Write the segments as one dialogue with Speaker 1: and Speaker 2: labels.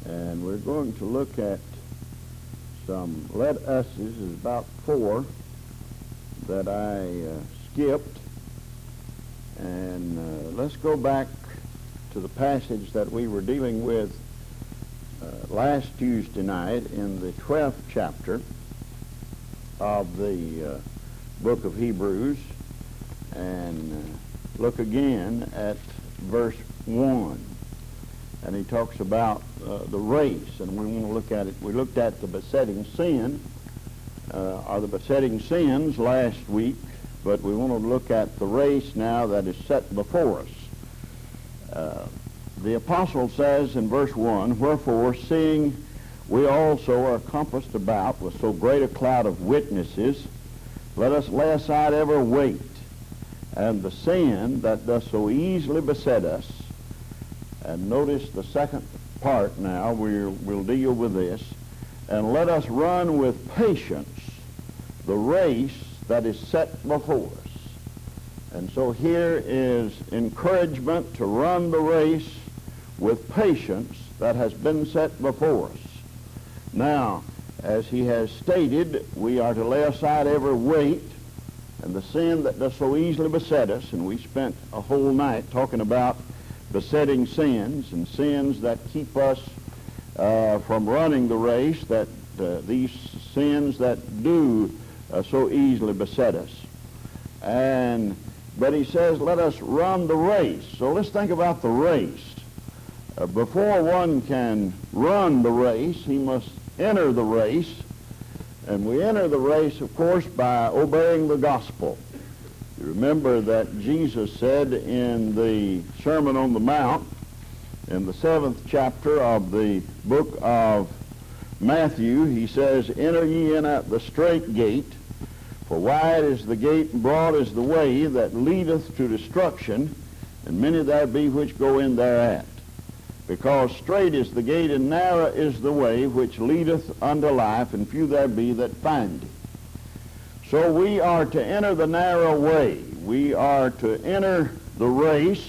Speaker 1: And we're going to look at some let us's. There's about 4 that I skipped. And let's go back to the passage that we were dealing with last Tuesday night in the 12th chapter of the book of Hebrews, and look again at verse 1. And he talks about the race, and we want to look at it. We looked at the besetting sin, or the besetting sins last week, but we want to look at the race now that is set before us. The apostle says in verse 1, "Wherefore, seeing we also are compassed about with so great a cloud of witnesses, let us lay aside every weight, and the sin that doth so easily beset us." And notice the second part now, we'll deal with this. "And let us run with patience the race that is set before us." And so here is encouragement to run the race with patience that has been set before us. Now, as he has stated, we are to lay aside every weight and the sin that does so easily beset us, and we spent a whole night talking about besetting sins and sins that keep us from running the race, that these sins that do so easily beset us. But he says, let us run the race. So let's think about the race. Before one can run the race, he must enter the race. And we enter the race, of course, by obeying the gospel. You remember that Jesus said in the Sermon on the Mount, in the 7th chapter of the book of Matthew, he says, "Enter ye in at the strait gate, for wide is the gate and broad is the way that leadeth to destruction, and many there be which go in thereat. Because strait is the gate and narrow is the way which leadeth unto life, and few there be that find it." So we are to enter the narrow way. We are to enter the race,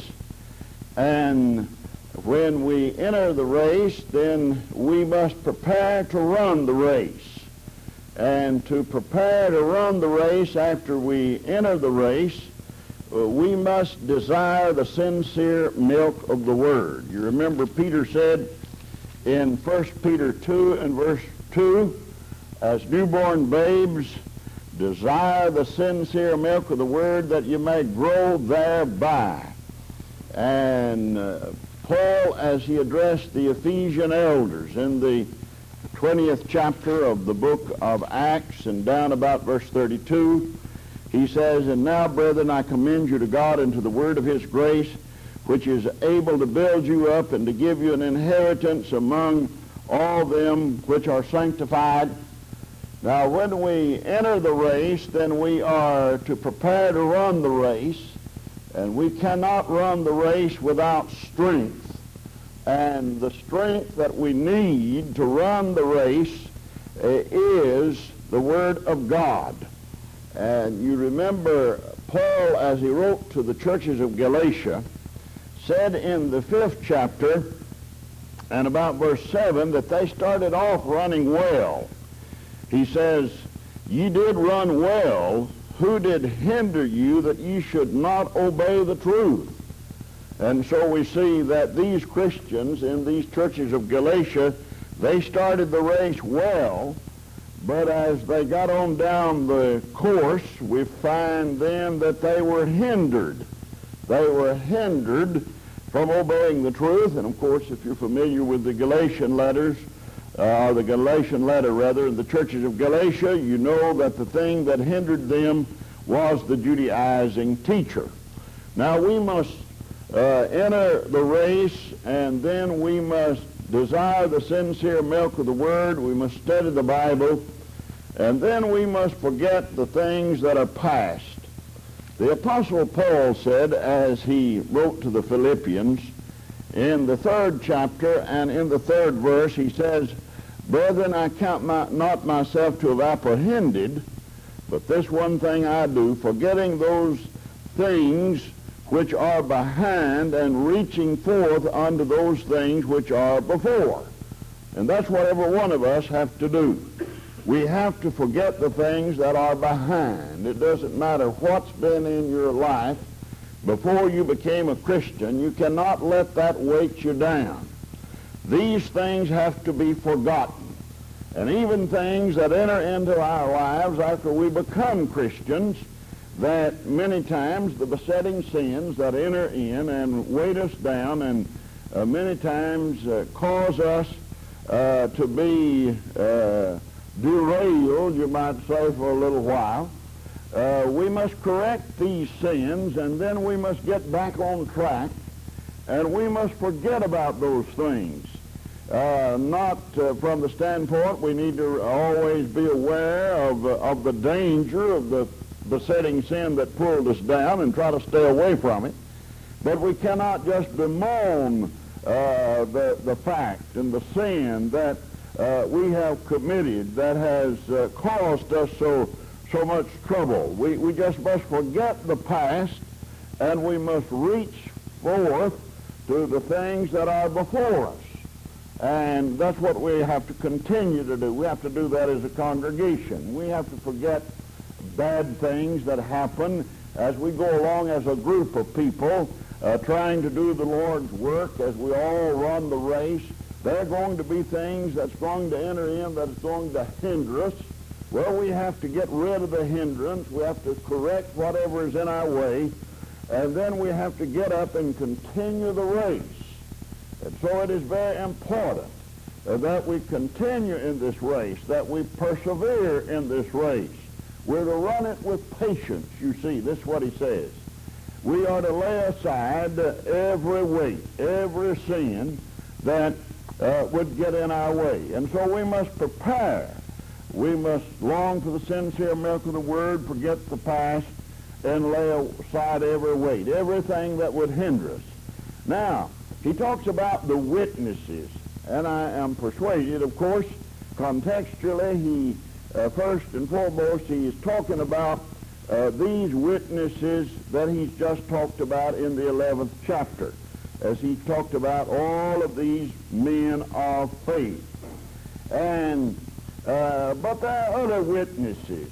Speaker 1: and when we enter the race, then we must prepare to run the race. And to prepare to run the race after we enter the race, we must desire the sincere milk of the Word. You remember Peter said in 1 Peter 2 and verse 2, "As newborn babes, desire the sincere milk of the Word that you may grow thereby." And Paul, as he addressed the Ephesian elders in the 20th chapter of the book of Acts and down about verse 32, he says, "And now, brethren, I commend you to God and to the word of his grace, which is able to build you up and to give you an inheritance among all them which are sanctified." Now, when we enter the race, then we are to prepare to run the race, and we cannot run the race without strength. And the strength that we need to run the race is the Word of God. And you remember Paul, as he wrote to the churches of Galatia, said in the 5th chapter and about verse 7 that they started off running well. He says, "Ye did run well. Who did hinder you that ye should not obey the truth?" And so we see that these Christians in these churches of Galatia, they started the race well, but as they got on down the course, we find then that they were hindered. They were hindered from obeying the truth. And of course, if you're familiar with the Galatian letters, the Galatian letter rather, in the churches of Galatia, you know that the thing that hindered them was the Judaizing teacher. Now we must enter the race, and then we must desire the sincere milk of the Word. We must study the Bible, and then we must forget the things that are past. The Apostle Paul said, as he wrote to the Philippians, in the 3rd chapter and in the 3rd verse, he says, "Brethren, I count not myself to have apprehended, but this one thing I do, forgetting those things which are behind and reaching forth unto those things which are before." And that's what every one of us have to do. We have to forget the things that are behind. It doesn't matter what's been in your life before you became a Christian. You cannot let that weight you down. These things have to be forgotten. And even things that enter into our lives after we become Christians, that many times the besetting sins that enter in and weight us down and many times cause us to be derailed, you might say, for a little while. We must correct these sins, and then we must get back on track, and we must forget about those things. Not from the standpoint we need to always be aware of the danger of the besetting sin that pulled us down and try to stay away from it, but we cannot just bemoan the fact and the sin that we have committed that has caused us so much trouble. We just must forget the past, and we must reach forth to the things that are before us. And that's what we have to continue to do. We have to do that as a congregation. We have to forget bad things that happen as we go along as a group of people trying to do the Lord's work, as we all run the race. There are going to be things that's going to enter in that's going to hinder us. Well, we have to get rid of the hindrance. We have to correct whatever is in our way. And then we have to get up and continue the race. And so it is very important that we continue in this race, that we persevere in this race. We're to run it with patience, you see. This is what he says. We are to lay aside every weight, every sin that would get in our way. And so we must prepare. We must long for the sincere milk of the Word, forget the past, and lay aside every weight, everything that would hinder us. Now, he talks about the witnesses, and I am persuaded, of course, contextually, he first and foremost, he is talking about these witnesses that he's just talked about in the 11th chapter, as he talked about all of these men of faith. And but there are other witnesses,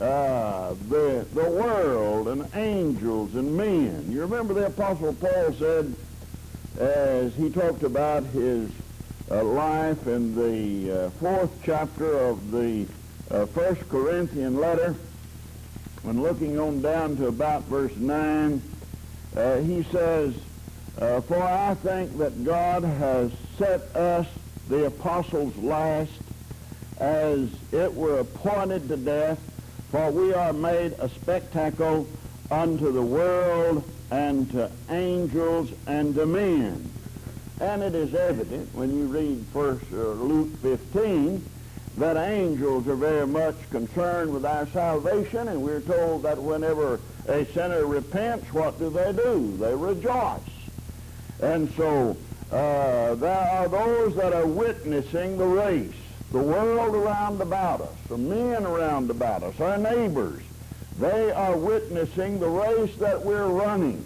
Speaker 1: the world and angels and men. You remember the Apostle Paul said, as he talked about his life in the 4th chapter of the 1 Corinthian letter, when looking on down to about verse 9, he says, for I think that God has set us, the apostles last, as it were appointed to death, for we are made a spectacle unto the world and to angels and to men. And it is evident when you read first Luke 15 that angels are very much concerned with our salvation, and we're told that whenever a sinner repents, what do? They rejoice. And so there are those that are witnessing the race, the world around about us, the men around about us, our neighbors. They are witnessing the race that we're running.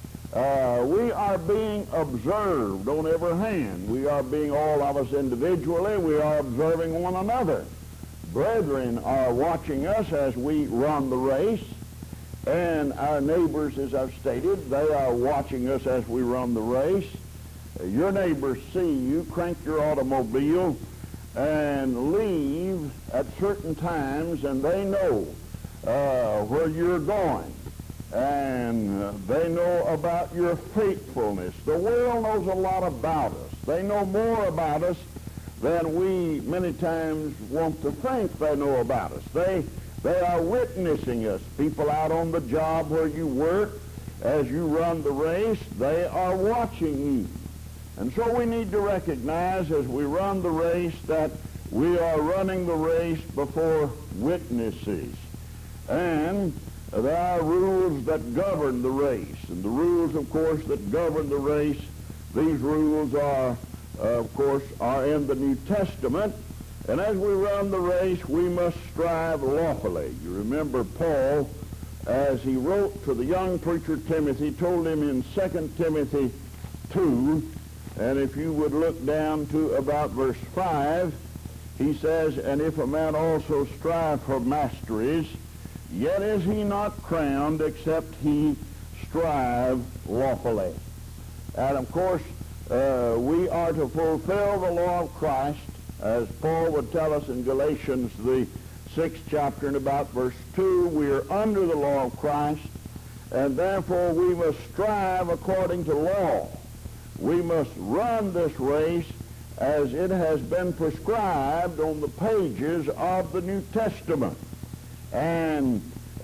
Speaker 1: We are being observed on every hand. We are being, all of us individually, we are observing one another. Brethren are watching us as we run the race, and our neighbors, as I've stated, they are watching us as we run the race. Your neighbors see you crank your automobile and leave at certain times, and they know where you're going. And they know about your faithfulness. The world knows a lot about us. They know more about us than we many times want to think they know about us. They are witnessing us. People out on the job where you work, as you run the race, they are watching you. And so we need to recognize as we run the race that we are running the race before witnesses. And there are rules that govern the race. And the rules, of course, that govern the race, these rules are, of course, are in the New Testament. And as we run the race, we must strive lawfully. You remember Paul, as he wrote to the young preacher Timothy, told him in 2 Timothy 2, And if you would look down to about verse 5, he says, and if a man also strive for masteries, yet is he not crowned except he strive lawfully. And of course, we are to fulfill the law of Christ, as Paul would tell us in Galatians, the 6th chapter, and about verse 2. We are under the law of Christ, and therefore we must strive according to law. We must run this race as it has been prescribed on the pages of the New Testament. And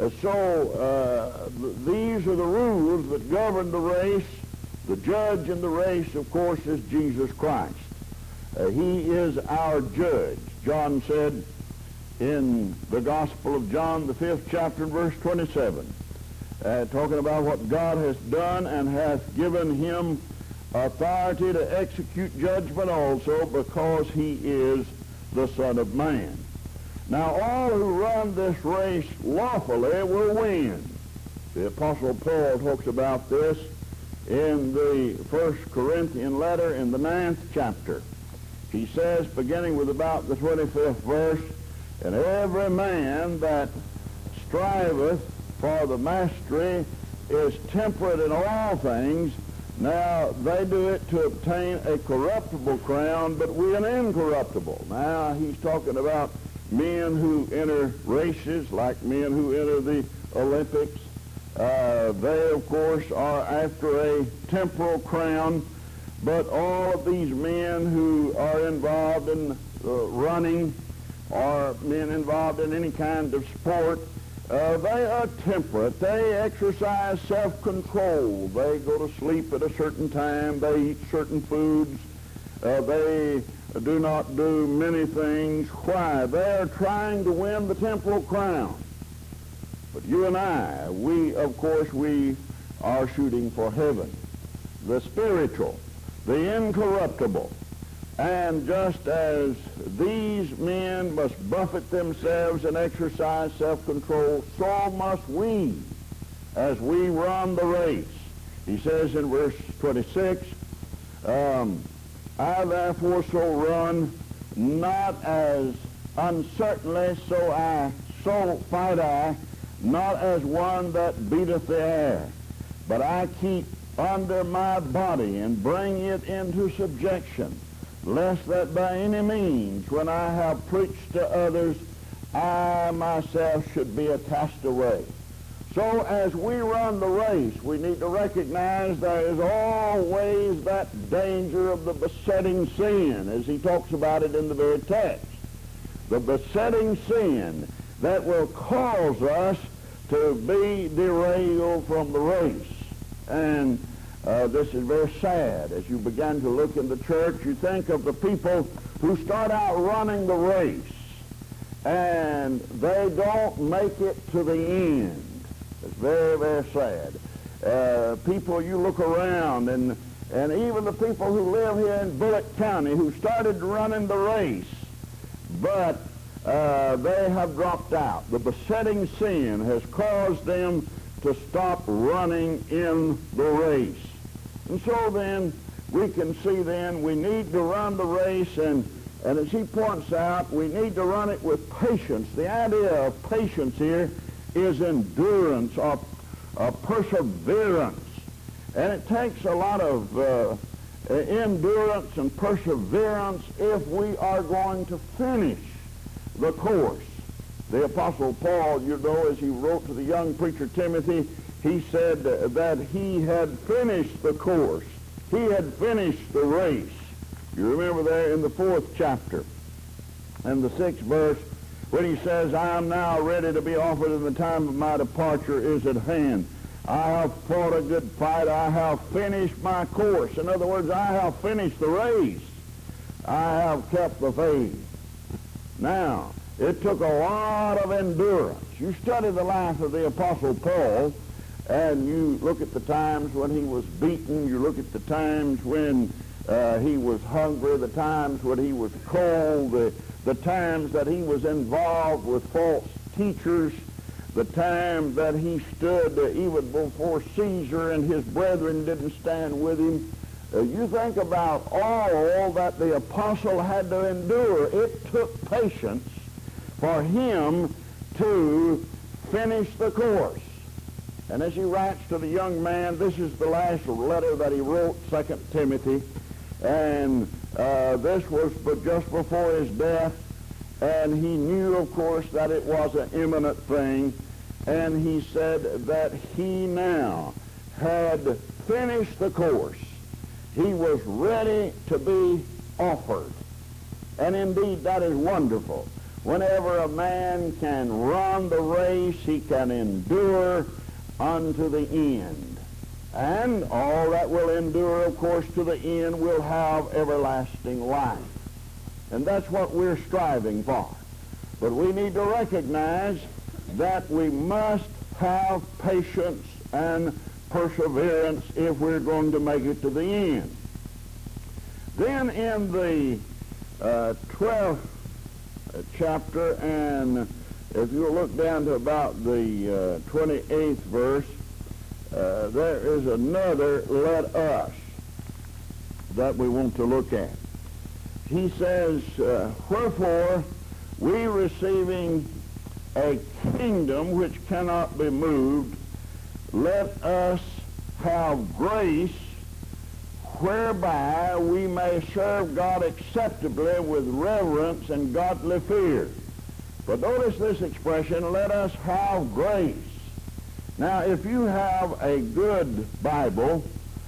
Speaker 1: so these are the rules that govern the race. The judge in the race, of course, is Jesus Christ. He is our judge. John said in the Gospel of John, the 5th chapter, verse 27, talking about what God has done and hath given him authority to execute judgment also, because he is the Son of Man. Now, all who run this race lawfully will win. The Apostle Paul talks about this in the 1 Corinthian letter in the 9th chapter. He says, beginning with about the 25th verse, and every man that striveth for the mastery is temperate in all things. Now, they do it to obtain a corruptible crown, but we an incorruptible. Now, he's talking about men who enter races, like men who enter the Olympics. They, of course, are after a temporal crown, but all of these men who are involved in running, or men involved in any kind of sport, they are temperate. They exercise self-control. They go to sleep at a certain time. They eat certain foods. They do not do many things. Why? They are trying to win the temporal crown. But you and I, of course, we are shooting for heaven, the spiritual, the incorruptible. And just as these men must buffet themselves and exercise self-control, so must we as we run the race. He says in verse 26, I therefore so run, not as uncertainly, so fight I, not as one that beateth the air, but I keep under my body and bring it into subjection, lest that by any means, when I have preached to others, I myself should be a castaway. So as we run the race, we need to recognize there is always that danger of the besetting sin, as he talks about it in the very text. The besetting sin that will cause us to be derailed from the race. And this is very sad. As you begin to look in the church, you think of the people who start out running the race, and they don't make it to the end. It's very, very sad. People, you look around, and even the people who live here in Bullock County who started running the race, but they have dropped out. The besetting sin has caused them to stop running in the race. And so then, we can see then we need to run the race, and as he points out, we need to run it with patience. The idea of patience here is endurance or perseverance. And it takes a lot of endurance and perseverance if we are going to finish the course. The Apostle Paul, you know, as he wrote to the young preacher Timothy, he said that he had finished the course. He had finished the race. You remember there in the 4th chapter and the 6th verse, when he says, I am now ready to be offered, and the time of my departure is at hand. I have fought a good fight. I have finished my course. In other words, I have finished the race. I have kept the faith. Now, it took a lot of endurance. You study the life of the Apostle Paul, and you look at the times when he was beaten. You look at the times when he was hungry, the times when he was cold, the times that he was involved with false teachers, the time that he stood even before Caesar and his brethren didn't stand with him. You think about all that the apostle had to endure. It took patience for him to finish the course. And as he writes to the young man, this is the last letter that he wrote, 2 Timothy, and this was just before his death, and he knew, of course, that it was an imminent thing, and he said that he now had finished the course. He was ready to be offered. And indeed, that is wonderful. Whenever a man can run the race, he can endure unto the end. And all that will endure, of course, to the end will have everlasting life. And that's what we're striving for. But we need to recognize that we must have patience and perseverance if we're going to make it to the end. Then in the 12th chapter, and if you look down to about the 28th verse, there is another "let us" that we want to look at. He says, wherefore we receiving a kingdom which cannot be moved, let us have grace whereby we may serve God acceptably with reverence and godly fear. But notice this expression, let us have grace. Now, if you have a good Bible,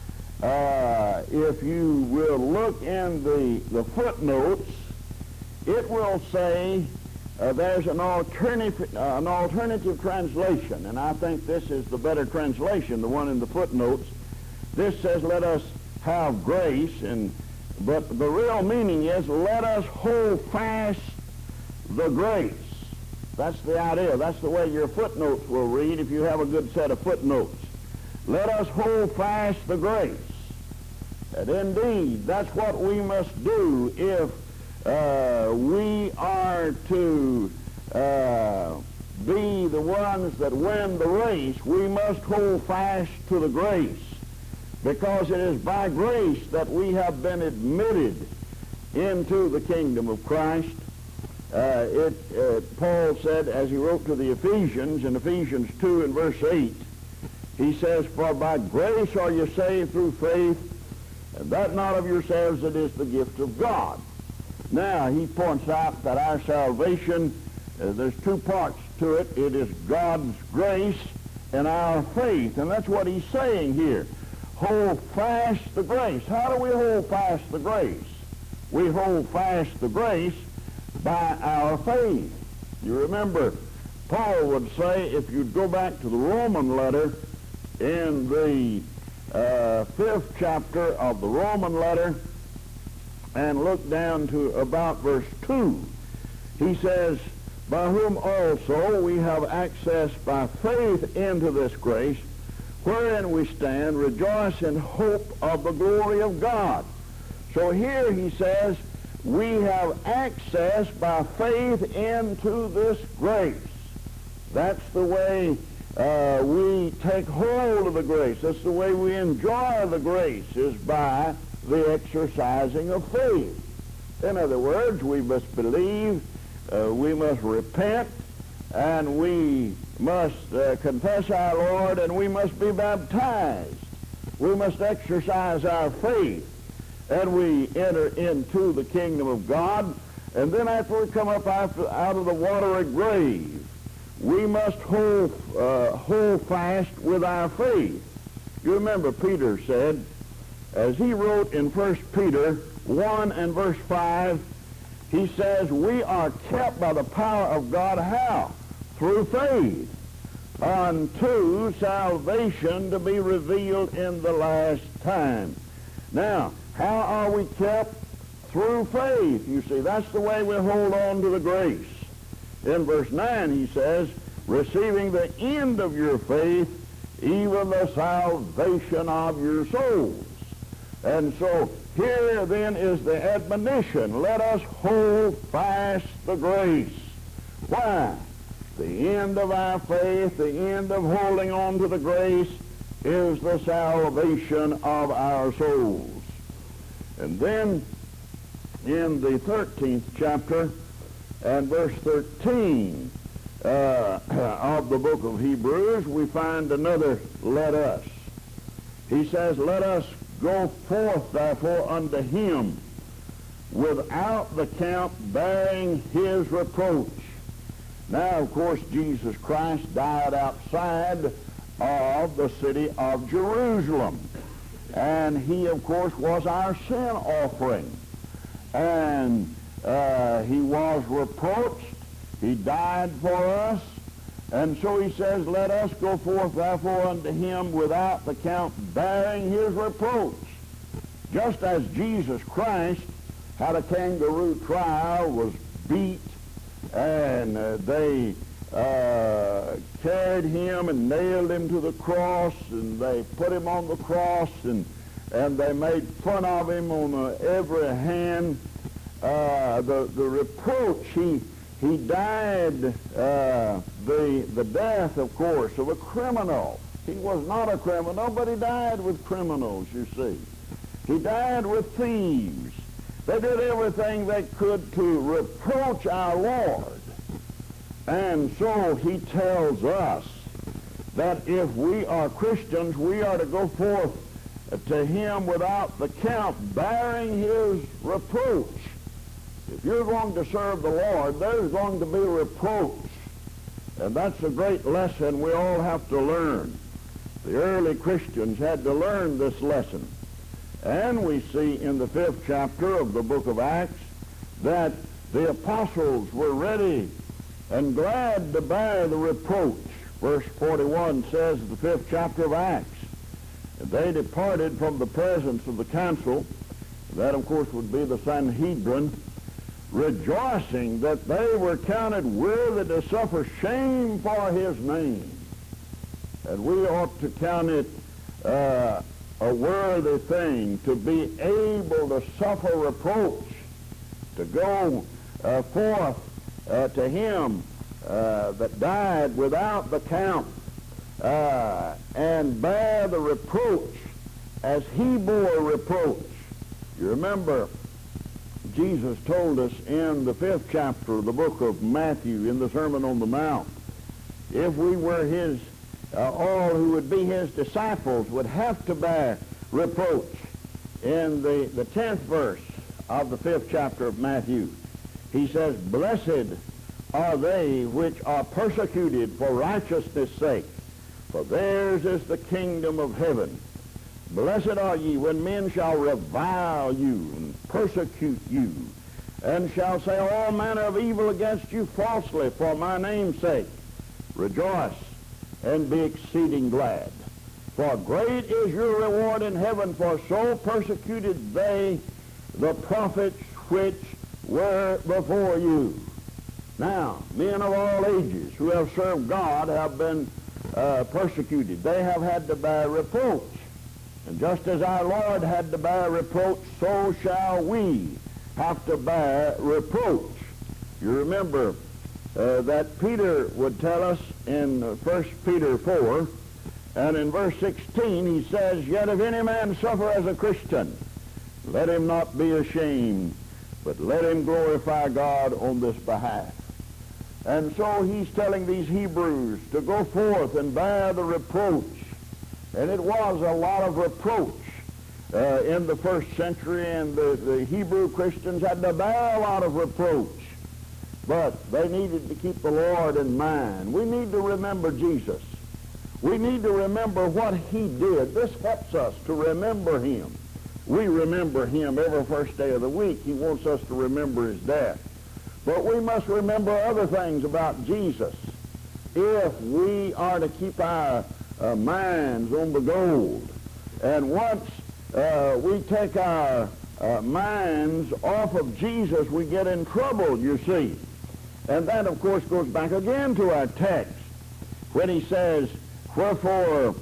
Speaker 1: if you will look in the footnotes, it will say there's an alternative translation, and I think this is the better translation, the one in the footnotes. This says, let us have grace, but the real meaning is, let us hold fast the grace. That's the idea. That's the way your footnotes will read if you have a good set of footnotes. Let us hold fast the grace. And indeed, that's what we must do if we are to be the ones that win the race. We must hold fast to the grace, because it is by grace that we have been admitted into the kingdom of Christ. Paul said, as he wrote to the Ephesians, in Ephesians 2 and verse 8, he says, for by grace are you saved through faith, and that not of yourselves, it is the gift of God. Now, he points out that our salvation, there's two parts to it. It is God's grace and our faith, and that's what he's saying here. Hold fast the grace. How do we hold fast the grace? We hold fast the grace by our faith. You remember, Paul would say, if you'd go back to the Roman letter, in the 5th chapter of the Roman letter, and look down to about verse 2, he says, by whom also we have access by faith into this grace, wherein we stand, rejoice in hope of the glory of God. So here he says, we have access by faith into this grace. That's the way we take hold of the grace. That's the way we enjoy the grace, is by the exercising of faith. In other words, we must believe, we must repent, and we must confess our Lord, and we must be baptized. We must exercise our faith, and we enter into the kingdom of God. And then after we come up out of the watery grave, we must hold fast with our faith. You remember Peter said, as he wrote in 1 Peter 1 and verse 5, he says, we are kept by the power of God. How? Through faith, unto salvation to be revealed in the last time. Now, how are we kept? Through faith. You see, that's the way we hold on to the grace. In verse 9 he says, receiving the end of your faith, even the salvation of your souls. And so here then is the admonition, let us hold fast the grace. Why? The end of our faith, the end of holding on to the grace, is the salvation of our souls. And then in the 13th chapter and verse 13 of the book of Hebrews, we find another let us. He says, let us go forth therefore unto him without the camp, bearing his reproach. Now, of course, Jesus Christ died outside of the city of Jerusalem. And he, of course, was our sin offering. And he was reproached. He died for us. And so he says, let us go forth therefore unto him without the camp, bearing his reproach. Just as Jesus Christ had a kangaroo trial, was beat, and they carried him and nailed him to the cross, and they put him on the cross, and they made fun of him on every hand. The reproach, he died the death, of course, of a criminal. He was not a criminal, but he died with criminals, you see. He died with thieves. They did everything they could to reproach our Lord. And so he tells us that if we are Christians, we are to go forth to him without the camp, bearing his reproach. If you're going to serve the Lord, there's going to be reproach. And that's a great lesson we all have to learn. The early Christians had to learn this lesson. And we see in the 5th chapter of the book of Acts that the apostles were ready and glad to bear the reproach. Verse 41 says, the 5th chapter of Acts, they departed from the presence of the council, that of course would be the Sanhedrin, rejoicing that they were counted worthy to suffer shame for his name. And we ought to count it a worthy thing to be able to suffer reproach, to go forth to him that died without the camp, and bear the reproach as he bore reproach. You remember, Jesus told us in the 5th chapter of the book of Matthew, in the Sermon on the Mount, if we were his, all who would be his disciples would have to bear reproach. In the 10th verse of the 5th chapter of Matthew, he says, blessed are they which are persecuted for righteousness' sake, for theirs is the kingdom of heaven. Blessed are ye when men shall revile you and persecute you, and shall say all manner of evil against you falsely for my name's sake. Rejoice and be exceeding glad. For great is your reward in heaven, for so persecuted they the prophets which were before you. Now, men of all ages who have served God have been persecuted. They have had to bear reproach. And just as our Lord had to bear reproach, so shall we have to bear reproach. You remember that Peter would tell us in 1 Peter 4, and in verse 16 he says, yet if any man suffer as a Christian, let him not be ashamed, but let him glorify God on this behalf. And so he's telling these Hebrews to go forth and bear the reproach. And it was a lot of reproach in the first century, and the Hebrew Christians had to bear a lot of reproach. But they needed to keep the Lord in mind. We need to remember Jesus. We need to remember what he did. This helps us to remember him. We remember him every first day of the week. He wants us to remember his death. But we must remember other things about Jesus if we are to keep our minds on the gold. And once we take our minds off of Jesus, we get in trouble, you see. And that, of course, goes back again to our text when he says, wherefore,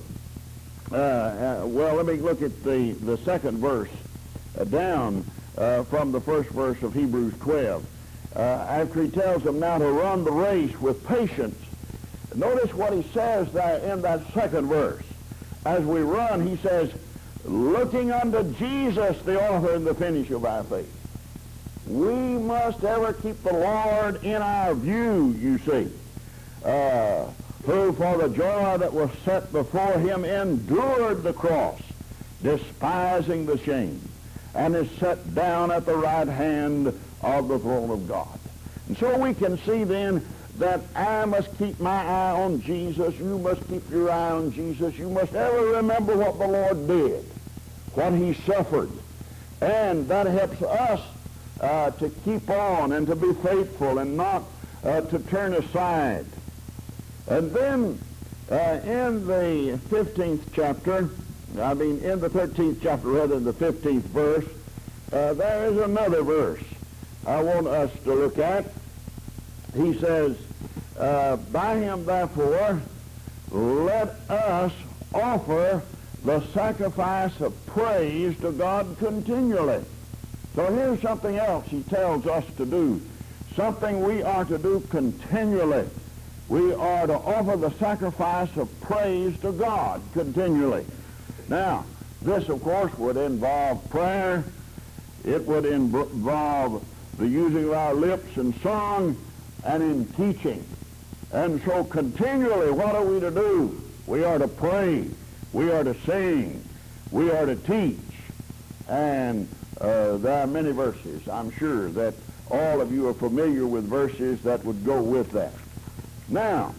Speaker 1: well, let me look at the second verse down from the first verse of Hebrews 12. After he tells them now to run the race with patience, notice what he says there in that second verse. As we run, he says, looking unto Jesus, the author and the finisher of our faith. We must ever keep the Lord in our view, you see, who for the joy that was set before him endured the cross, despising the shame, and is set down at the right hand of the throne of God. And so we can see then that I must keep my eye on Jesus. You must keep your eye on Jesus. You must ever remember what the Lord did, what he suffered. And that helps us to keep on and to be faithful and not to turn aside. And then in the 15th chapter, in the 13th chapter rather than the 15th verse, there is another verse I want us to look at. He says, by him therefore let us offer the sacrifice of praise to God continually. So here's something else he tells us to do, something we are to do continually. We are to offer the sacrifice of praise to God continually. Now, this, of course, would involve prayer. It would involve the using of our lips in song and in teaching. And so continually, what are we to do? We are to pray. We are to sing. We are to teach. And there are many verses. I'm sure that all of you are familiar with verses that would go with that. Now,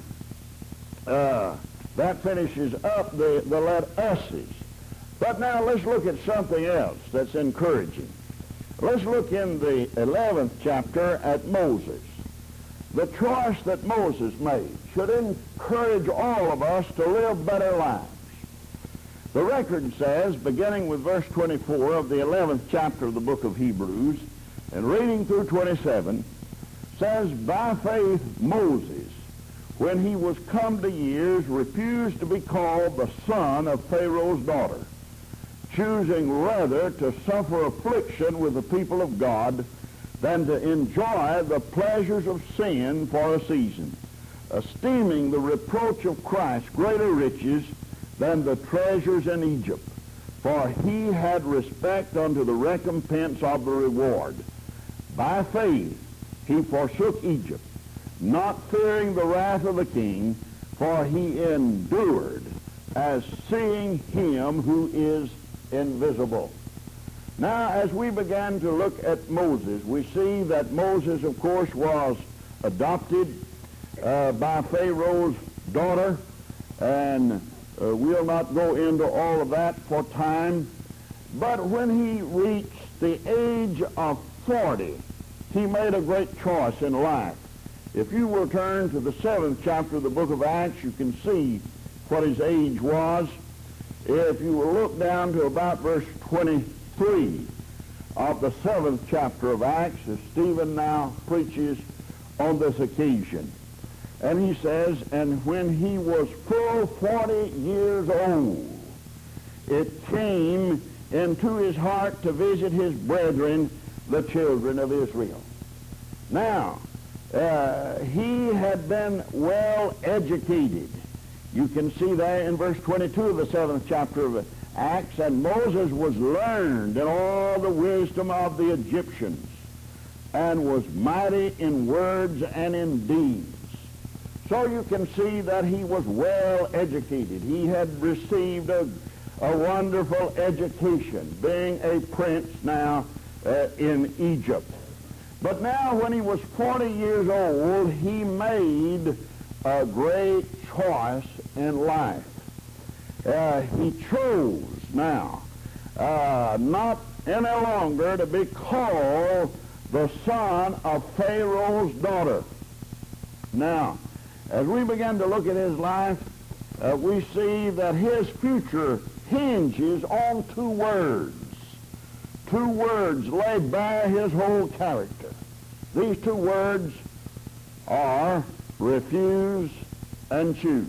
Speaker 1: that finishes up the let us's. But now let's look at something else that's encouraging. Let's look in the 11th chapter at Moses. The choice that Moses made should encourage all of us to live better lives. The record says, beginning with verse 24 of the 11th chapter of the book of Hebrews, and reading through 27, says, by faith Moses, when he was come to years, refused to be called the son of Pharaoh's daughter, choosing rather to suffer affliction with the people of God than to enjoy the pleasures of sin for a season, esteeming the reproach of Christ greater riches than the treasures in Egypt, for he had respect unto the recompense of the reward. By faith he forsook Egypt, not fearing the wrath of the king, for he endured as seeing him who is invisible. Now, as we began to look at Moses, we see that Moses, of course, was adopted by Pharaoh's daughter, and we'll not go into all of that for time. But when he reached the age of 40, he made a great choice in life. If you will turn to the 7th chapter of the book of Acts, you can see what his age was. If you will look down to about verse 23 of the 7th chapter of Acts, as Stephen now preaches on this occasion. And he says, and when he was full 40 years old, it came into his heart to visit his brethren, the children of Israel. Now, he had been well educated. You can see there in verse 22 of the 7th chapter of Acts, and Moses was learned in all the wisdom of the Egyptians, and was mighty in words and in deeds. So you can see that he was well educated. He had received a wonderful education, being a prince now in Egypt. But now when he was 40 years old, he made a great choice in life. He chose now not any longer to be called the son of Pharaoh's daughter. Now, as we begin to look at his life, we see that his future hinges on two words. Two words lay bare his whole character. These two words are refuse and choose.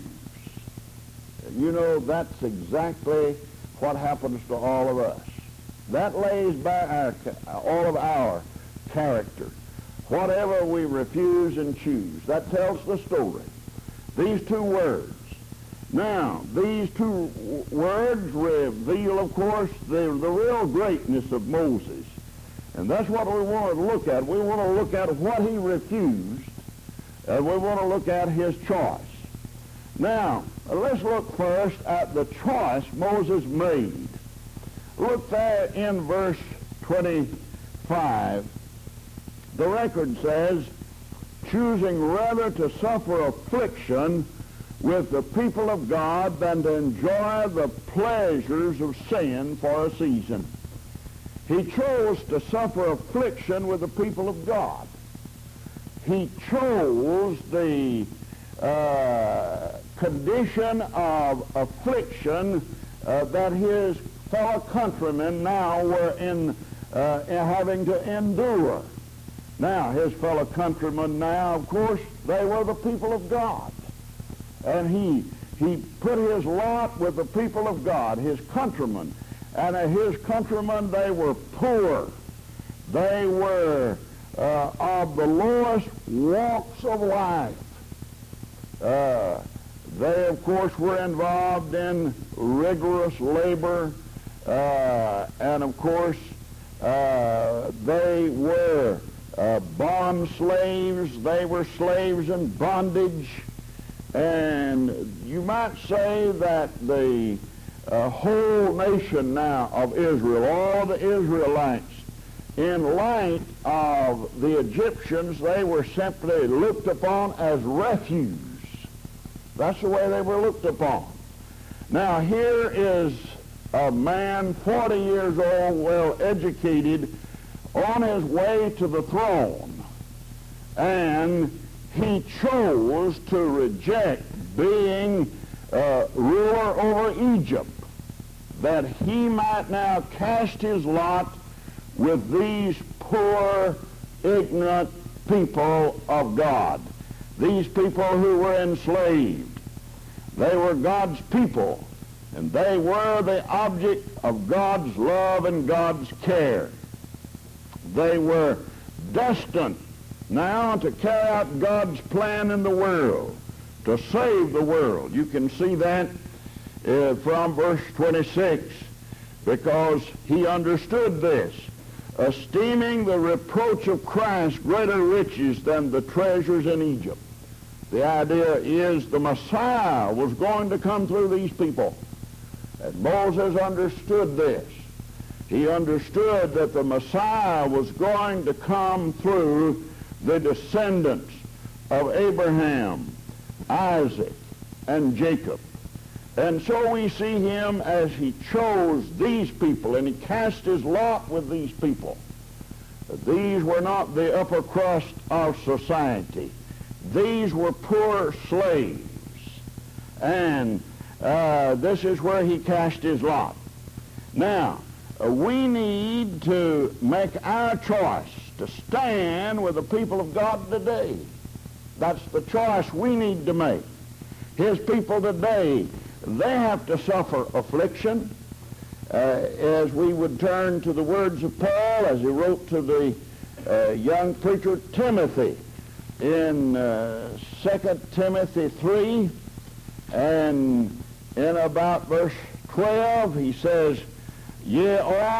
Speaker 1: You know, that's exactly what happens to all of us. That lays bare all of our character. Whatever we refuse and choose, that tells the story. These two words. Now, these two words reveal, of course, the real greatness of Moses. And that's what we want to look at. We want to look at what he refused, and we want to look at his choice. Now, let's look first at the choice Moses made. Look there in verse 25. The record says, choosing rather to suffer affliction with the people of God than to enjoy the pleasures of sin for a season. He chose to suffer affliction with the people of God. He chose the condition of affliction that his fellow countrymen now were having to endure. Now, his fellow countrymen now, of course, they were the people of God. And he put his lot with the people of God, his countrymen. And his countrymen, they were poor. They were of the lowest walks of life. They, of course, were involved in rigorous labor. And, of course, they were bond slaves. They were slaves in bondage. And you might say that the whole nation now of Israel, all the Israelites, in light of the Egyptians, they were simply looked upon as refuse. That's the way they were looked upon. Now here is a man 40 years old, well educated, on his way to the throne, and he chose to reject being ruler over Egypt, that he might now cast his lot with these poor, ignorant people of God, these people who were enslaved. They were God's people, and they were the object of God's love and God's care. They were destined now to carry out God's plan in the world, to save the world. You can see that from verse 26, because he understood this, esteeming the reproach of Christ greater riches than the treasures in Egypt. The idea is the Messiah was going to come through these people. And Moses understood this. He understood that the Messiah was going to come through the descendants of Abraham, Isaac, and Jacob. And so we see him as he chose these people, and he cast his lot with these people. These were not the upper crust of society. These were poor slaves. And this is where he cast his lot. Now, we need to make our choice to stand with the people of God today. That's the choice we need to make. His people today, they have to suffer affliction. As we would turn to the words of Paul, as he wrote to the young preacher Timothy in 2 Timothy 3, and in about verse 12, he says, Yea,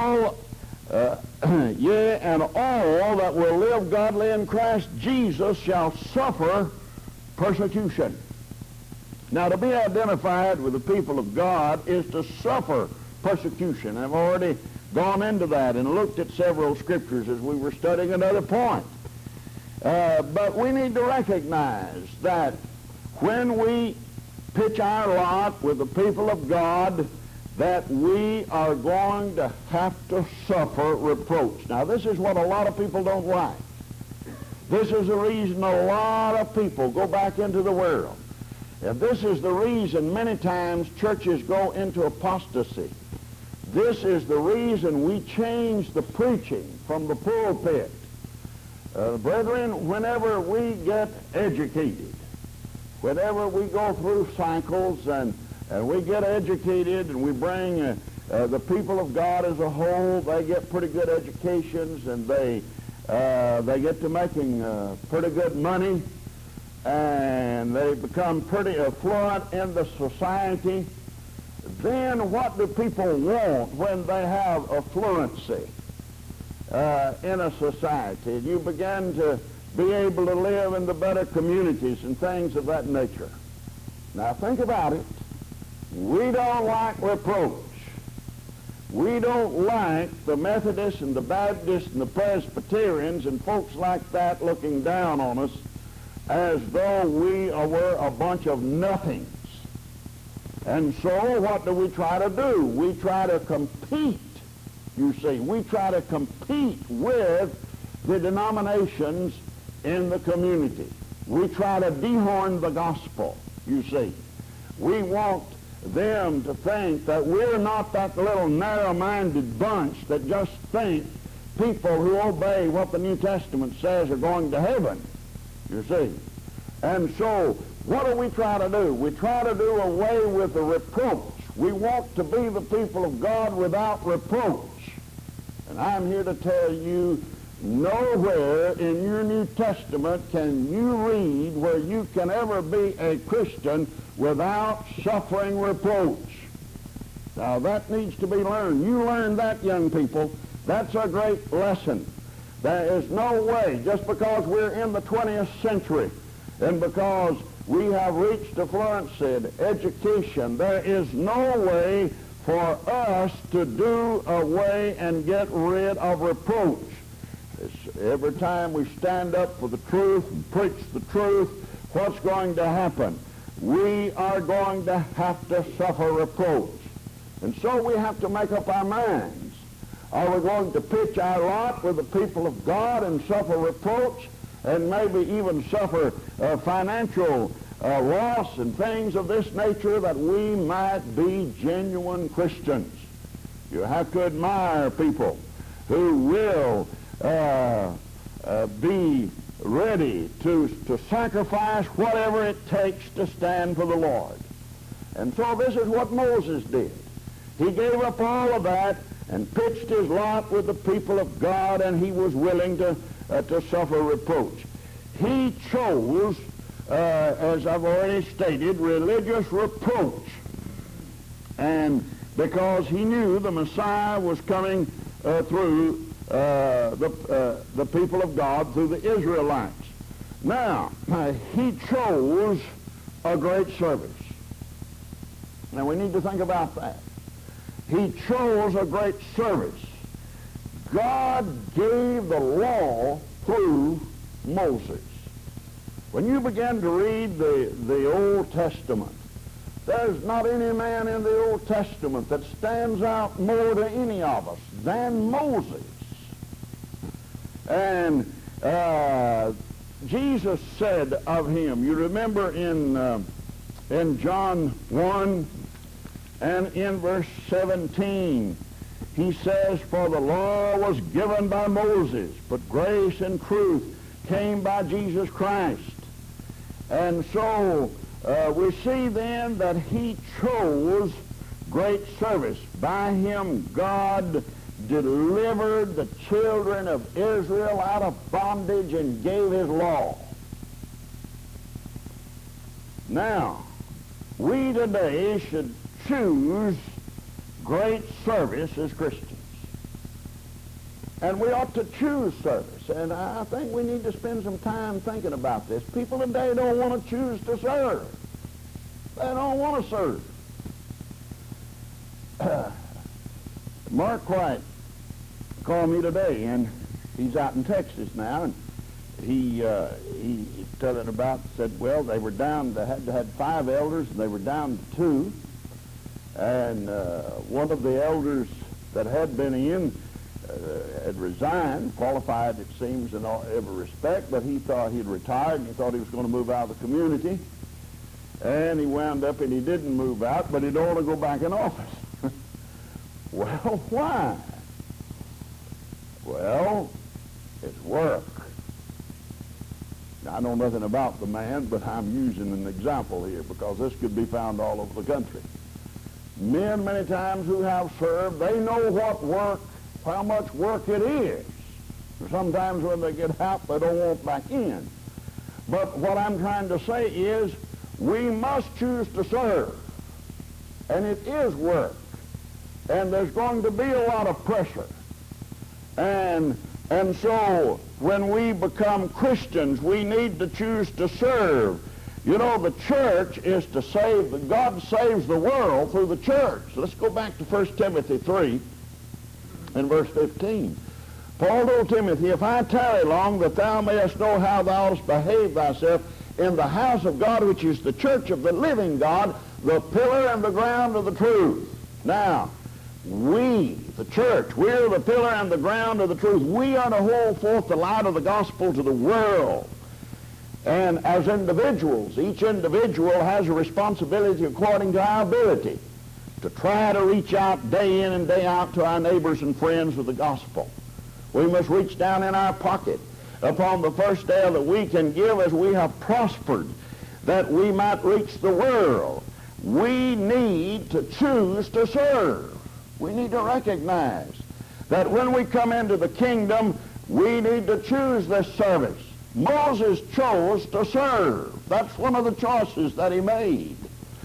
Speaker 1: and all that will live godly in Christ Jesus shall suffer persecution. Now, to be identified with the people of God is to suffer persecution. I've already gone into that and looked at several scriptures as we were studying another point. But we need to recognize that when we pitch our lot with the people of God, that we are going to have to suffer reproach. Now, this is what a lot of people don't like. This is the reason a lot of people go back into the world. And this is the reason many times churches go into apostasy. This is the reason we change the preaching from the pulpit. Brethren, whenever we get educated, whenever we go through cycles and we get educated and we bring the people of God as a whole, they get pretty good educations and they get to making pretty good money. and they become pretty affluent in the society, then what do people want when they have affluency in a society? You begin to be able to live in the better communities and things of that nature. Now think about it. We don't like reproach. We don't like the Methodists and the Baptists and the Presbyterians and folks like that looking down on us as though we were a bunch of nothings. And so what do we try to do? We try to compete, you see. We try to compete with the denominations in the community. We try to dehorn the gospel, you see. We want them to think that we're not that little narrow-minded bunch that just think people who obey what the New Testament says are going to heaven, you see. And so what do we try to do? We try to do away with the reproach. We want to be the people of God without reproach. And I'm here to tell you, nowhere in your New Testament can you read where you can ever be a Christian without suffering reproach. Now that needs to be learned. You learn that, young people. That's a great lesson. There is no way, just because we're in the 20th century and because we have reached affluency and education, there is no way for us to do away and get rid of reproach. Every time we stand up for the truth and preach the truth, what's going to happen? We are going to have to suffer reproach. And so we have to make up our minds. Are we going to pitch our lot with the people of God and suffer reproach and maybe even suffer financial loss and things of this nature that we might be genuine Christians? You have to admire people who will be ready to sacrifice whatever it takes to stand for the Lord. And so this is what Moses did. He gave up all of that and pitched his lot with the people of God, and he was willing to suffer reproach. He chose, as I've already stated, religious reproach. And because he knew the Messiah was coming through the people of God, through the Israelites. Now, he chose a great service. Now, we need to think about that. He chose a great service. God gave the law through Moses. When you begin to read the Old Testament, there's not any man in the Old Testament that stands out more to any of us than Moses. And Jesus said of him, you remember in John 1 and in verse 17, he says, for the law was given by Moses, but grace and truth came by Jesus Christ. And so we see then that he chose great service. By him God delivered the children of Israel out of bondage and gave his law. Now, we today should choose great service as Christians. And we ought to choose service. And I think we need to spend some time thinking about this. People today don't want to choose to serve. They don't want to serve. Mark White called me today, and he's out in Texas now, and he telling about, said, well, they were down, they had 5 elders, and they were down to 2. And one of the elders that had been in had resigned, qualified, it seems, in every respect, but he thought he'd retired, and he thought he was going to move out of the community. And he wound up, and he didn't move out, but he don't want to go back in office. Well, why? Well, it's work. Now, I know nothing about the man, but I'm using an example here because this could be found all over the country. Men, many times, who have served, they know what work, how much work it is. Sometimes when they get out, they don't want back in. But what I'm trying to say is we must choose to serve. And it is work. And there's going to be a lot of pressure. And so when we become Christians, we need to choose to serve. You know, the church is to save. God saves the world through the church. Let's go back to 1 Timothy 3 and verse 15. Paul told Timothy, if I tarry long, that thou mayest know how thou oughtest behave thyself in the house of God, which is the church of the living God, the pillar and the ground of the truth. Now, we, the church, we're the pillar and the ground of the truth. We are to hold forth the light of the gospel to the world. And as individuals, each individual has a responsibility according to our ability to try to reach out day in and day out to our neighbors and friends with the gospel. We must reach down in our pocket upon the first day of the week and give as we have prospered, that we might reach the world. We need to choose to serve. We need to recognize that when we come into the kingdom, we need to choose this service. Moses chose to serve. That's one of the choices that he made.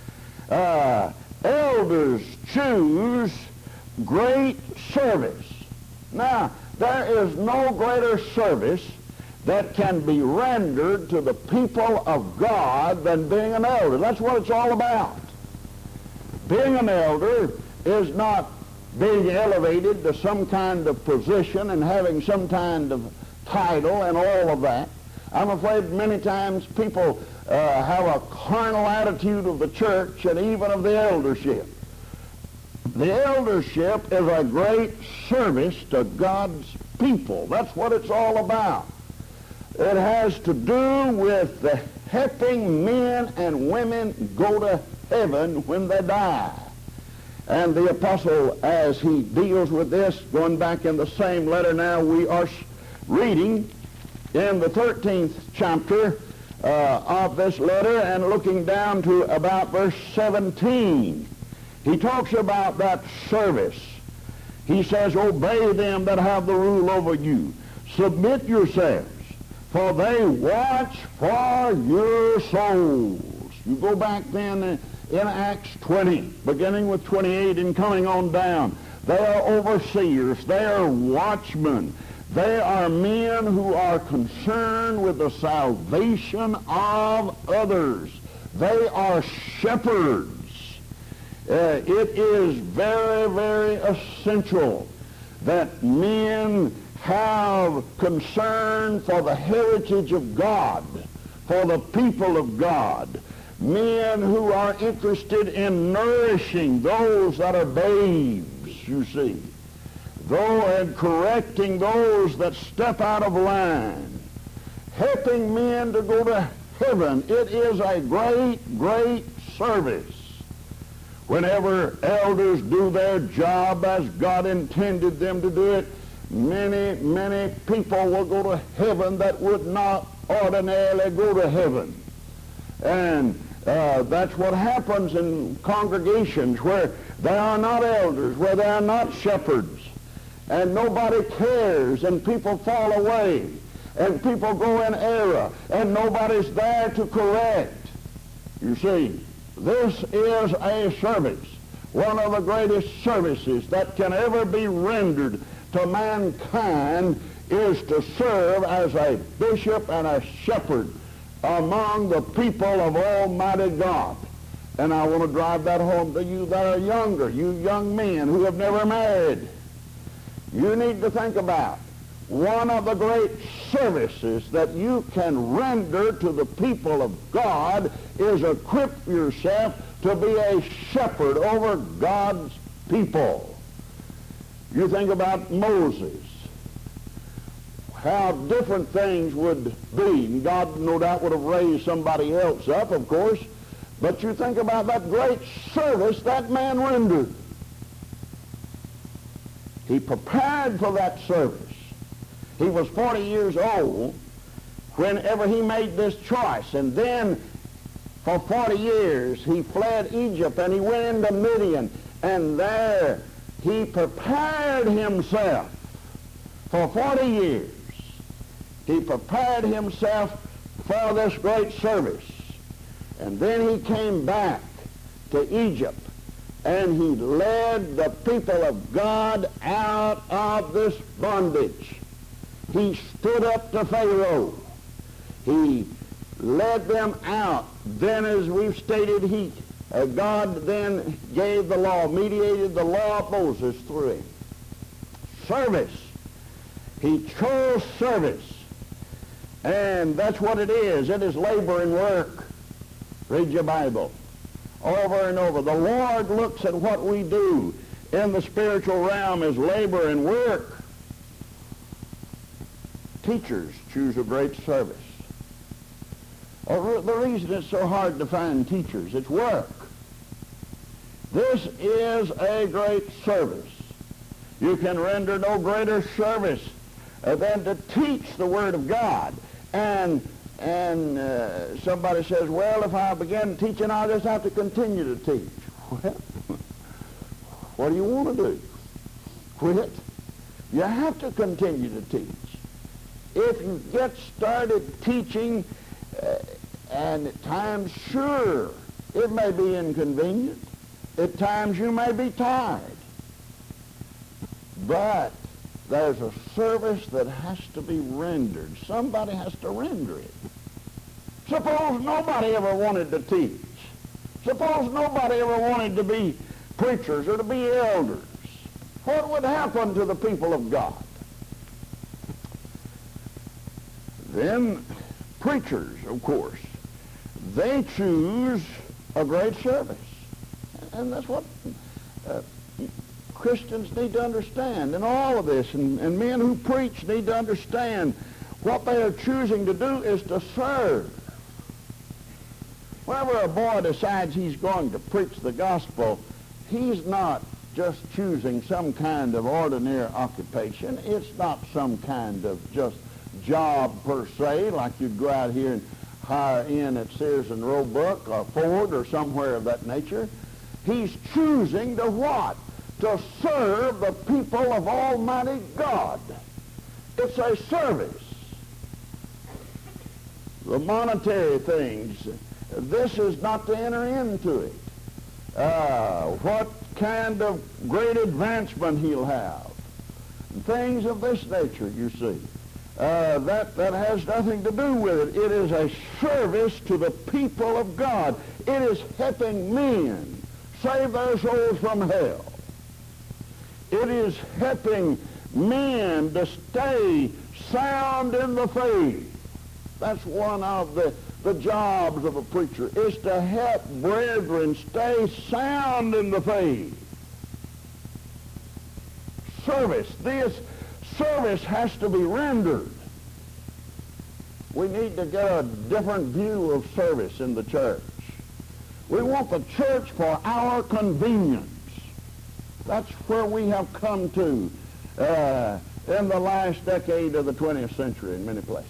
Speaker 1: Elders choose great service. Now, there is no greater service that can be rendered to the people of God than being an elder. That's what it's all about. Being an elder is not being elevated to some kind of position and having some kind of title and all of that. I'm afraid many times people have a carnal attitude of the church and even of the eldership. The eldership is a great service to God's people. That's what it's all about. It has to do with helping men and women go to heaven when they die. And the apostle, as he deals with this, going back in the same letter now, we are reading in the 13th chapter of this letter and looking down to about verse 17. He talks about that service. He says, obey them that have the rule over you. Submit yourselves, for they watch for your souls. You go back then in Acts 20, beginning with 28 and coming on down. They are overseers. They are watchmen. They are men who are concerned with the salvation of others. They are shepherds. It is very, very essential that men have concern for the heritage of God, for the people of God. Men who are interested in nourishing those that are babes, you see, and correcting those that step out of line, helping men to go to heaven. It is a great, great service. Whenever elders do their job as God intended them to do it, many, many people will go to heaven that would not ordinarily go to heaven. And that's what happens in congregations where they are not elders, where they are not shepherds, and nobody cares, and people fall away, and people go in error, and nobody's there to correct. You see, this is a service, one of the greatest services that can ever be rendered to mankind is to serve as a bishop and a shepherd among the people of Almighty God. And I want to drive that home to you that are younger, you young men who have never married. You need to think about one of the great services that you can render to the people of God is equip yourself to be a shepherd over God's people. You think about Moses, how different things would be. God, no doubt, would have raised somebody else up, of course, but you think about that great service that man rendered. He prepared for that service. He was 40 years old whenever he made this choice, and then for 40 years he fled Egypt and he went into Midian, and there he prepared himself for 40 years. He prepared himself for this great service. And then he came back to Egypt, and he led the people of God out of this bondage. He stood up to Pharaoh. He led them out. Then, as we've stated, God then gave the law, mediated the law of Moses through him. Service. He chose service. And that's what it is. It is labor and work. Read your Bible over and over. The Lord looks at what we do in the spiritual realm as labor and work. Teachers choose a great service. The reason it's so hard to find teachers, it's work. This is a great service. You can render no greater service than to teach the Word of God. And somebody says, well, if I begin teaching, I'll just have to continue to teach. Well, what do you want to do? Quit? You have to continue to teach. If you get started teaching, and at times, sure, it may be inconvenient. At times you may be tired. But there's a service that has to be rendered. Somebody has to render it. Suppose nobody ever wanted to teach. Suppose nobody ever wanted to be preachers or to be elders. What would happen to the people of God? Then preachers, of course, they choose a great service. And that's what Christians need to understand in all of this. And men who preach need to understand what they are choosing to do is to serve. Whenever a boy decides he's going to preach the gospel, he's not just choosing some kind of ordinary occupation. It's not some kind of just job per se, like you'd go out here and hire in at Sears and Roebuck or Ford or somewhere of that nature. He's choosing to what? To serve the people of Almighty God. It's a service. The monetary things, this is not to enter into it. What kind of great advancement he'll have. Things of this nature, you see. That has nothing to do with it. It is a service to the people of God. It is helping men save their souls from hell. It is helping men to stay sound in the faith. That's one of the jobs of a preacher, is to help brethren stay sound in the faith. Service. This service has to be rendered. We need to get a different view of service in the church. We want the church for our convenience. That's where we have come to in the last decade of the 20th century in many places.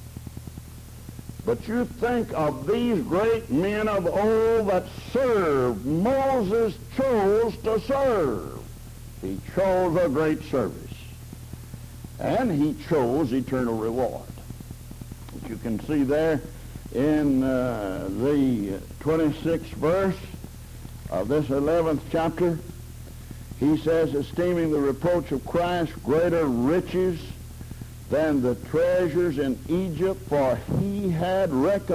Speaker 1: But you think of these great men of old that served. Moses chose to serve. He chose a great service. And he chose eternal reward. As you can see there in the 26th verse of this 11th chapter, he says, esteeming the reproach of Christ greater riches than the treasures in Egypt, for he had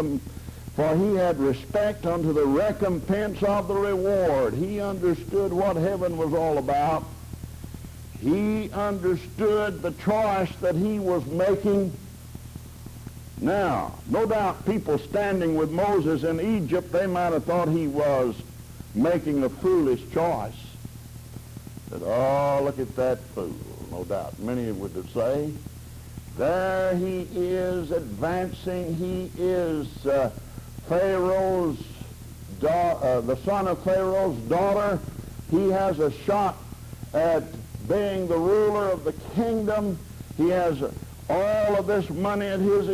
Speaker 1: respect unto the recompense of the reward. He understood what heaven was all about. He understood the choice that he was making. Now, no doubt people standing with Moses in Egypt, they might have thought he was making a foolish choice. That, oh, look at that fool. No doubt many would say. There he is advancing. He is Pharaoh's the son of Pharaoh's daughter. He has a shot at being the ruler of the kingdom. He has all of this money at his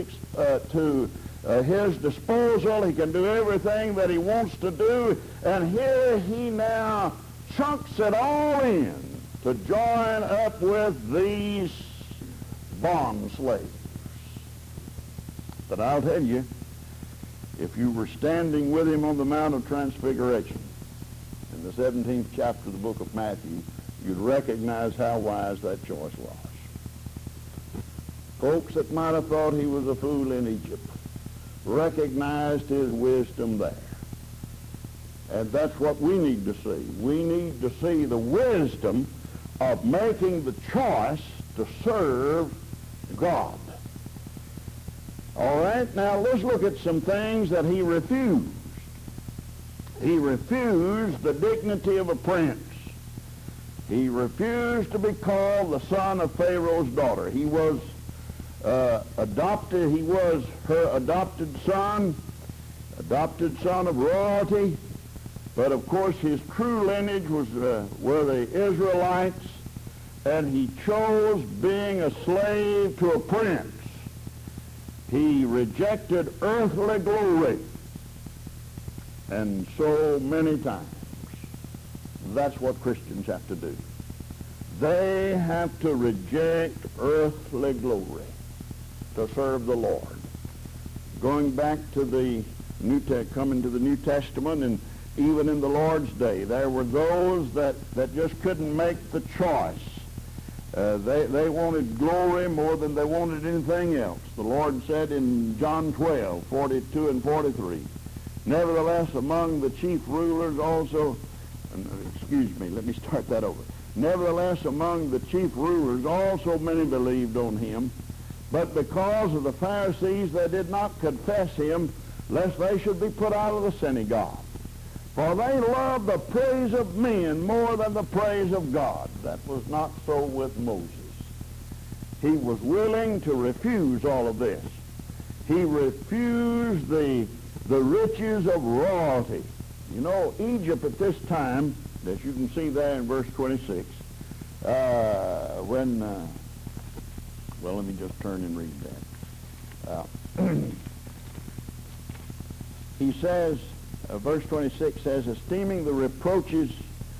Speaker 1: disposal. He can do everything that he wants to do. And here he now chunks it all in to join up with these bond slaves. But I'll tell you, if you were standing with him on the Mount of Transfiguration in the 17th chapter of the book of Matthew, you'd recognize how wise that choice was. Folks that might have thought he was a fool in Egypt recognized his wisdom there. And that's what we need to see. We need to see the wisdom of making the choice to serve God. All right, now let's look at some things that he refused. He refused the dignity of a prince. He refused to be called the son of Pharaoh's daughter. He was adopted. He was her adopted son of royalty. But of course, his true lineage were the Israelites, and he chose being a slave to a prince. He rejected earthly glory, and so many times, that's what Christians have to do. They have to reject earthly glory to serve the Lord. Going back to the coming to the New Testament, and even in the Lord's day, there were those that just couldn't make the choice. They wanted glory more than they wanted anything else. The Lord said in John 12, 42 and 43, nevertheless among the chief rulers also, let me start that over. Nevertheless among the chief rulers also many believed on him, but because of the Pharisees they did not confess him, lest they should be put out of the synagogue. For they loved the praise of men more than the praise of God. That was not so with Moses. He was willing to refuse all of this. He refused the riches of royalty. You know, Egypt at this time, as you can see there in verse 26, let me just turn and read that. He says, verse 26 says, esteeming the reproaches,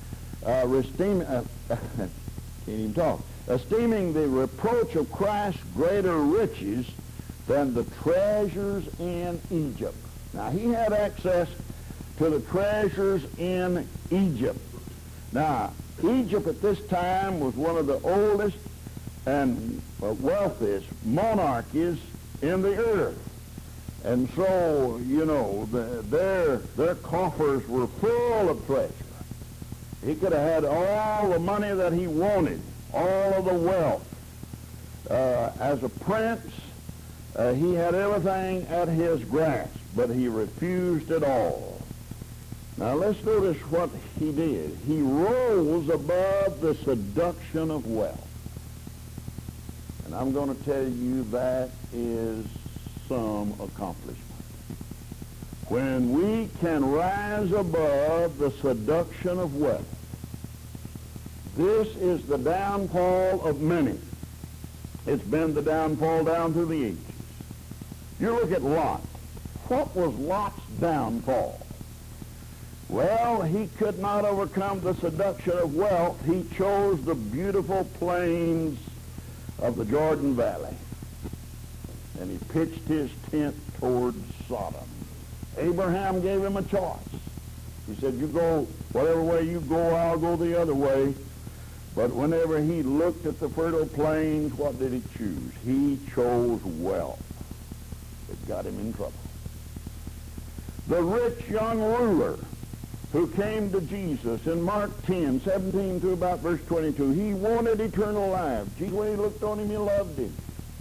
Speaker 1: esteeming the reproach of Christ greater riches than the treasures in Egypt. Now, he had access to the treasures in Egypt. Now, Egypt at this time was one of the oldest and wealthiest monarchies in the earth. And so, you know, their coffers were full of treasure. He could have had all the money that he wanted, all of the wealth. As a prince, he had everything at his grasp, but he refused it all. Now let's notice what he did. He rose above the seduction of wealth. And I'm going to tell you that is some accomplishment. When we can rise above the seduction of wealth, this is the downfall of many. It's been the downfall down through the ages. You look at Lot. What was Lot's downfall? Well, he could not overcome the seduction of wealth. He chose the beautiful plains of the Jordan Valley, and he pitched his tent towards Sodom. Abraham gave him a choice. He said, you go, whatever way you go, I'll go the other way. But whenever he looked at the fertile plains, what did he choose? He chose wealth. It got him in trouble. The rich young ruler who came to Jesus in Mark 10, 17 through about verse 22, he wanted eternal life. Jesus, when he looked on him, he loved him.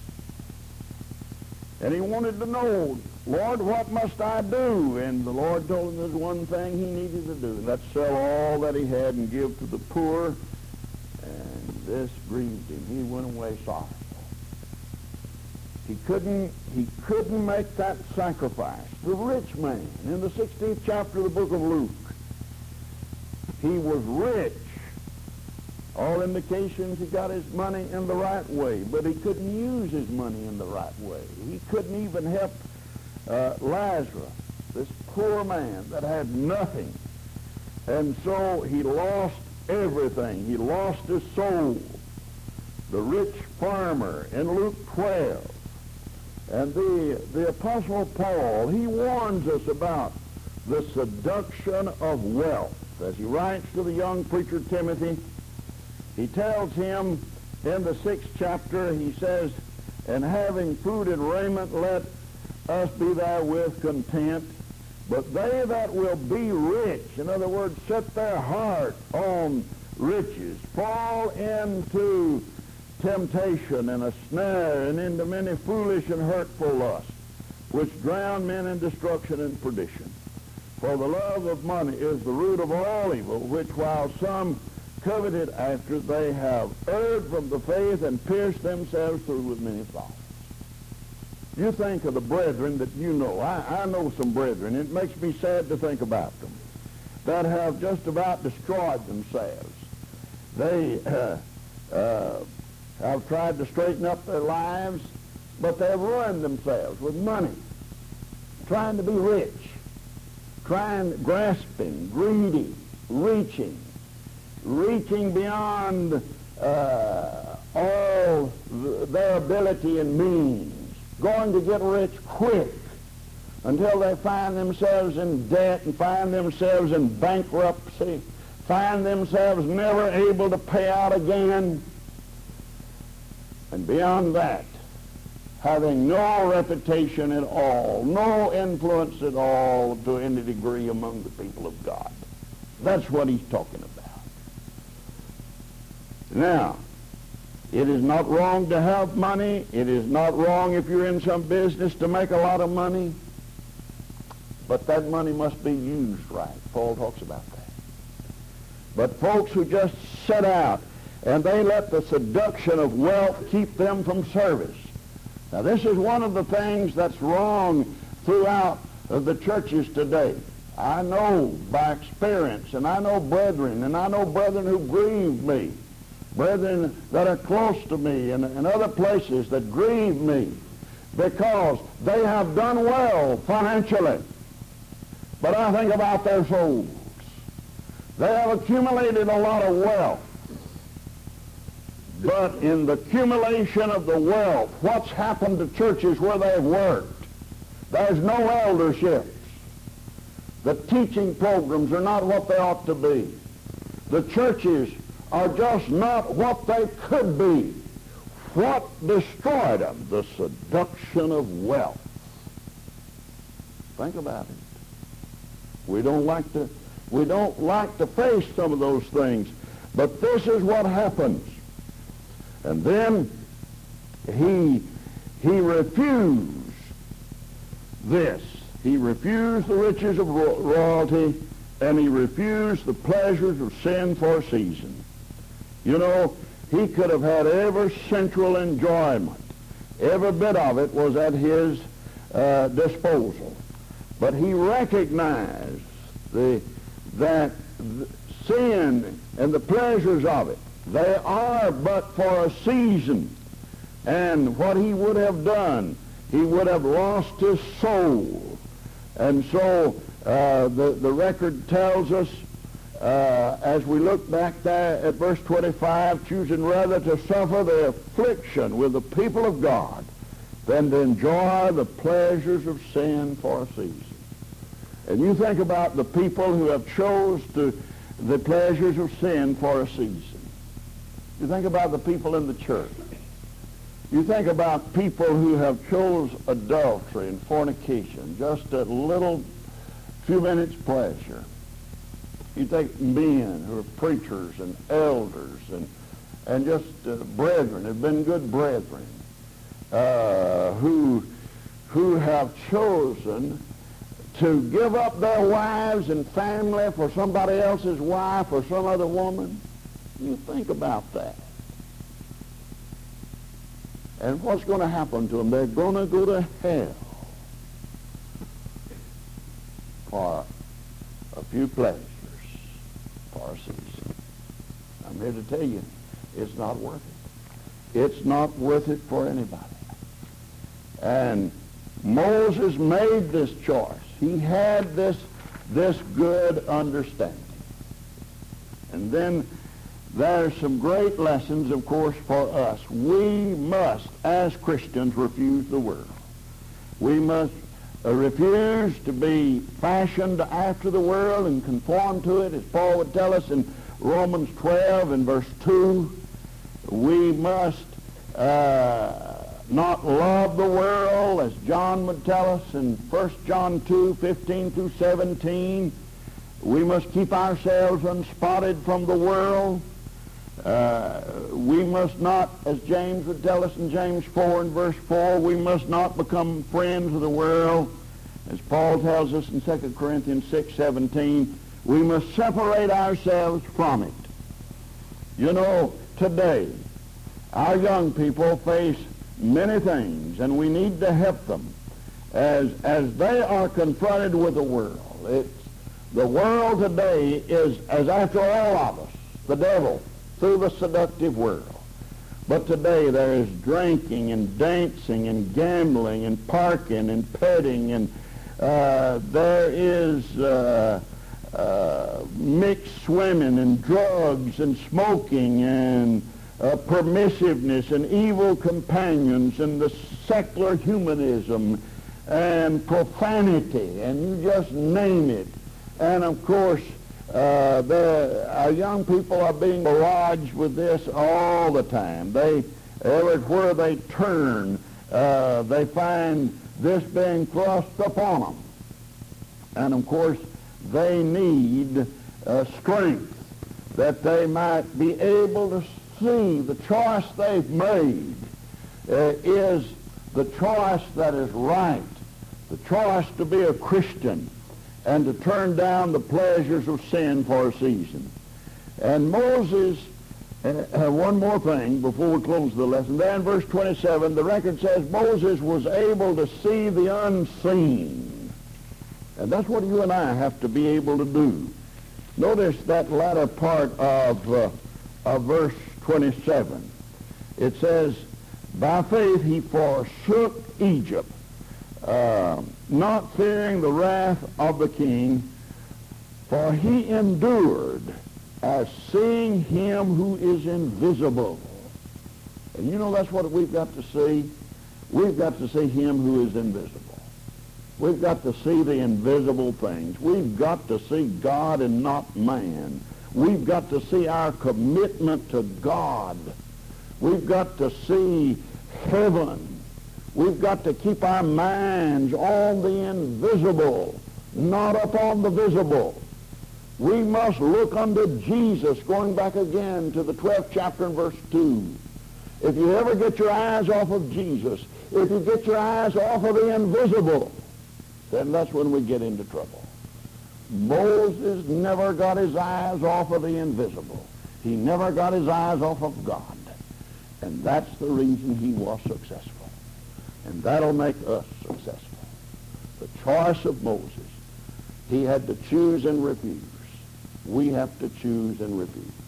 Speaker 1: And he wanted to know, Lord, what must I do? And the Lord told him there's one thing he needed to do, and that's sell all that he had and give to the poor. And this grieved him. He went away sorrowful. He couldn't make that sacrifice. The rich man, in the 16th chapter of the book of Luke, he was rich. All indications he got his money in the right way, but he couldn't use his money in the right way. He couldn't even help Lazarus, this poor man that had nothing. And so he lost everything. He lost his soul. The rich farmer in Luke 12, And the Apostle Paul, he warns us about the seduction of wealth. As he writes to the young preacher Timothy, he tells him in the 6th chapter, he says, "And having food and raiment, let us be therewith content. But they that will be rich," in other words, set their heart on riches, fall into temptation and a snare and into many foolish and hurtful lusts, which drown men in destruction and perdition. For the love of money is the root of all evil, which while some coveted after, they have erred from the faith and pierced themselves through with many faults. You think of the brethren that you know. I know some brethren. It makes me sad to think about them that have just about destroyed themselves. They have tried to straighten up their lives, but they've ruined themselves with money, trying to be rich, grasping, greedy, reaching beyond all their ability and means, going to get rich quick until they find themselves in debt and find themselves in bankruptcy, find themselves never able to pay out again, and beyond that, having no reputation at all, no influence at all to any degree among the people of God. That's what he's talking about. Now, it is not wrong to have money. It is not wrong if you're in some business to make a lot of money. But that money must be used right. Paul talks about that. But folks who just sit out and they let the seduction of wealth keep them from service. Now, this is one of the things that's wrong throughout the churches today. I know by experience, and I know brethren who grieve me, brethren that are close to me and other places that grieve me because they have done well financially. But I think about their souls. They have accumulated a lot of wealth. But in the accumulation of the wealth, what's happened to churches where they've worked? There's no elderships. The teaching programs are not what they ought to be. The churches are just not what they could be. What destroyed them? The seduction of wealth. Think about it. We don't like to face some of those things, but this is what happens. And then he refused this. He refused the riches of royalty, and he refused the pleasures of sin for a season. You know, he could have had every sensual enjoyment. Every bit of it was at his disposal. But he recognized that sin and the pleasures of it, they are but for a season. And what he would have done, he would have lost his soul. And so the record tells us, as we look back there at verse 25, choosing rather to suffer the affliction with the people of God than to enjoy the pleasures of sin for a season. And you think about the people who have chose the pleasures of sin for a season. You think about the people in the church. You think about people who have chose adultery and fornication, just a little few minutes pleasure. You take men who are preachers and elders and just brethren, have been good brethren, who have chosen to give up their wives and family for somebody else's wife or some other woman. You think about that. And what's going to happen to them? They're going to go to hell for a few pleasures for a season. I'm here to tell you, it's not worth it. It's not worth it for anybody. And Moses made this choice. He had this good understanding. And then there's some great lessons, of course, for us. We must, as Christians, refuse the world. We must refuse to be fashioned after the world and conform to it, as Paul would tell us in Romans 12 and verse 2. We must not love the world, as John would tell us in 1 John 2, 15 through 17. We must keep ourselves unspotted from the world. We must not, as James would tell us in James 4 and verse 4, we must not become friends of the world. As Paul tells us in 2 Corinthians 6, 17, we must separate ourselves from it. You know, today, our young people face many things, and we need to help them as they are confronted with the world. The world today is, as after all of us, the devil, through the seductive world. But today there is drinking and dancing and gambling and parking and petting, and there is mixed swimming and drugs and smoking and permissiveness and evil companions and the secular humanism and profanity, and you just name it. And of course, our young people are being barraged with this all the time. Everywhere they turn, they find this being thrust upon them. And of course, they need strength that they might be able to see the choice they've made is the choice that is right, the choice to be a Christian and to turn down the pleasures of sin for a season. And Moses, one more thing before we close the lesson. There in verse 27, the record says Moses was able to see the unseen. And that's what you and I have to be able to do. Notice that latter part of verse 27. It says, by faith he forsook Egypt, not fearing the wrath of the king, for he endured as seeing him who is invisible. And you know that's what we've got to see. We've got to see him who is invisible. We've got to see the invisible things. We've got to see God and not man. We've got to see our commitment to God. We've got to see heaven. We've got to keep our minds on the invisible, not upon the visible. We must look unto Jesus, going back again to the 12th chapter and verse 2. If you ever get your eyes off of Jesus, if you get your eyes off of the invisible, then that's when we get into trouble. Moses never got his eyes off of the invisible. He never got his eyes off of God. And that's the reason he was successful. And that'll make us successful. The choice of Moses, he had to choose and refuse. We have to choose and refuse.